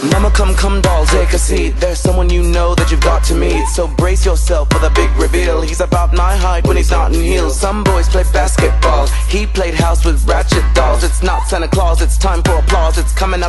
Mama, come doll, take a seat. There's someone you know that you've got to meet. So brace yourself for the big reveal. He's about my height when he's not in heels. Some boys play basketball, he played house with ratchet dolls. It's not Santa Claus, it's time for applause. It's coming up